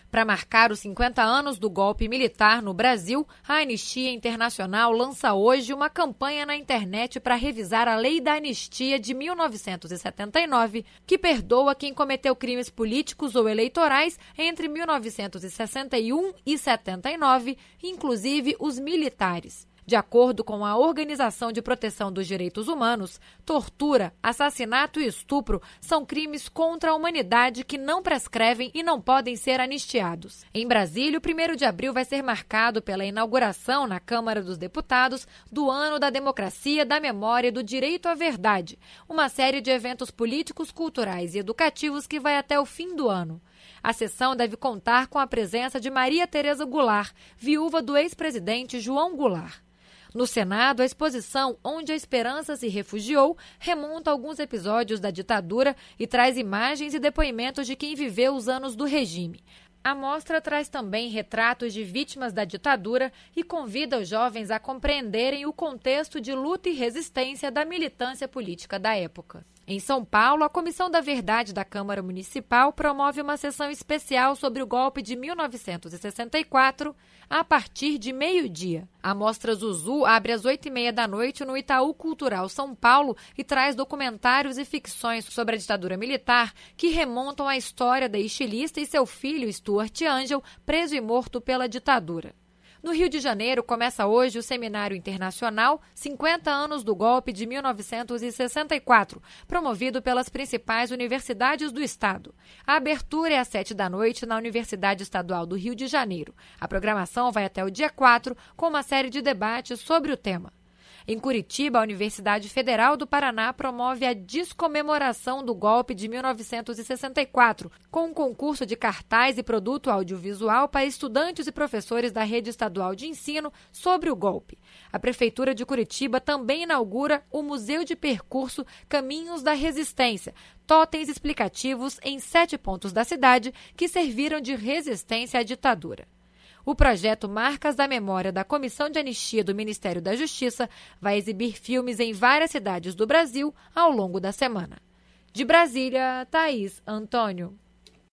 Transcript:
Para marcar os 50 anos do golpe militar no Brasil, a Anistia Internacional lança hoje uma campanha na internet para revisar a Lei da Anistia de 1979, que perdoa quem cometeu crimes políticos ou eleitorais entre 1961 e 79, inclusive os militares. De acordo com a Organização de Proteção dos Direitos Humanos, tortura, assassinato e estupro são crimes contra a humanidade que não prescrevem e não podem ser anistiados. Em Brasília, o 1º de abril vai ser marcado pela inauguração na Câmara dos Deputados do Ano da Democracia, da Memória e do Direito à Verdade, uma série de eventos políticos, culturais e educativos que vai até o fim do ano. A sessão deve contar com a presença de Maria Tereza Goulart, viúva do ex-presidente João Goulart. No Senado, a exposição Onde a Esperança se Refugiou remonta alguns episódios da ditadura e traz imagens e depoimentos de quem viveu os anos do regime. A mostra traz também retratos de vítimas da ditadura e convida os jovens a compreenderem o contexto de luta e resistência da militância política da época. Em São Paulo, a Comissão da Verdade da Câmara Municipal promove uma sessão especial sobre o golpe de 1964 a partir de meio-dia. A Mostra Zuzu abre às 8h30 da noite no Itaú Cultural São Paulo e traz documentários e ficções sobre a ditadura militar que remontam à história da estilista e seu filho, Stuart Angel, preso e morto pela ditadura. No Rio de Janeiro, começa hoje o Seminário Internacional 50 anos do golpe de 1964, promovido pelas principais universidades do estado. A abertura é às 7 da noite na Universidade Estadual do Rio de Janeiro. A programação vai até o dia 4, com uma série de debates sobre o tema. Em Curitiba, a Universidade Federal do Paraná promove a descomemoração do golpe de 1964, com um concurso de cartaz e produto audiovisual para estudantes e professores da rede estadual de ensino sobre o golpe. A Prefeitura de Curitiba também inaugura o Museu de Percurso Caminhos da Resistência, totens explicativos em 7 pontos da cidade que serviram de resistência à ditadura. O projeto Marcas da Memória da Comissão de Anistia do Ministério da Justiça vai exibir filmes em várias cidades do Brasil ao longo da semana. De Brasília, Thaís Antônio.